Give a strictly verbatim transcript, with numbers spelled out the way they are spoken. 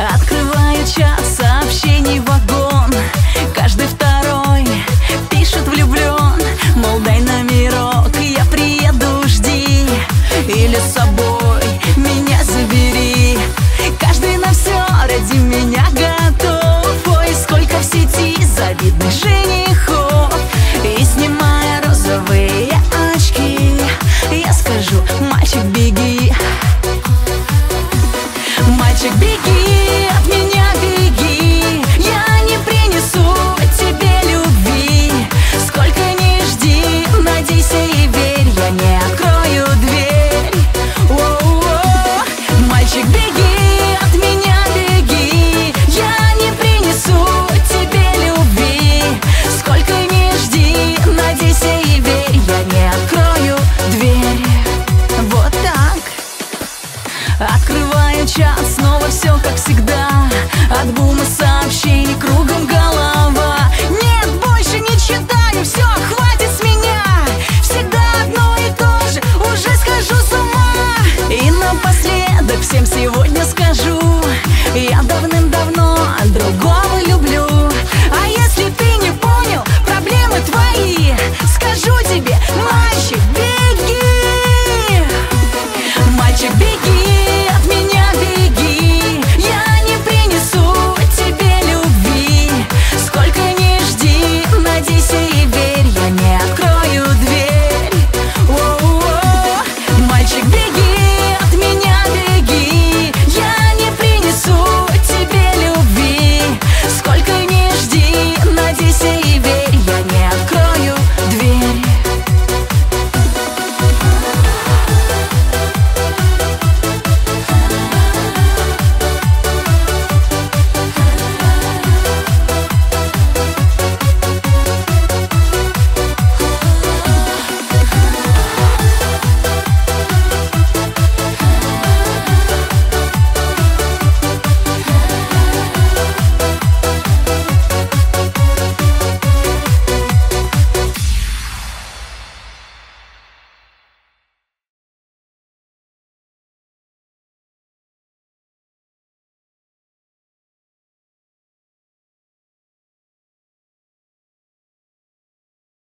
Открываю чат сообщений вагон. Каждый второй пишет влюблен. Мол, дай номерок, я приеду, жди. Или с собой меня забери. Каждый на все ради меня готов. Ой, сколько в сети завидных женихов. И снимая розовые очки, я скажу: мальчик, беги. Мальчик, беги, от меня беги. Я не принесу тебе любви. Сколько ни жди, надейся и верь, я не открою дверь. О-о-о. Мальчик, беги, от меня беги. Я не принесу тебе любви. Сколько ни жди, надейся и верь, я не открою дверь. Вот так. Открываю чат, снова все как всегда. От бума сообщений кругом голова. Нет, больше не читаю, все, хватит с меня. Всегда одно и то же, уже схожу с ума. И напоследок всем сегодня скажу: я давно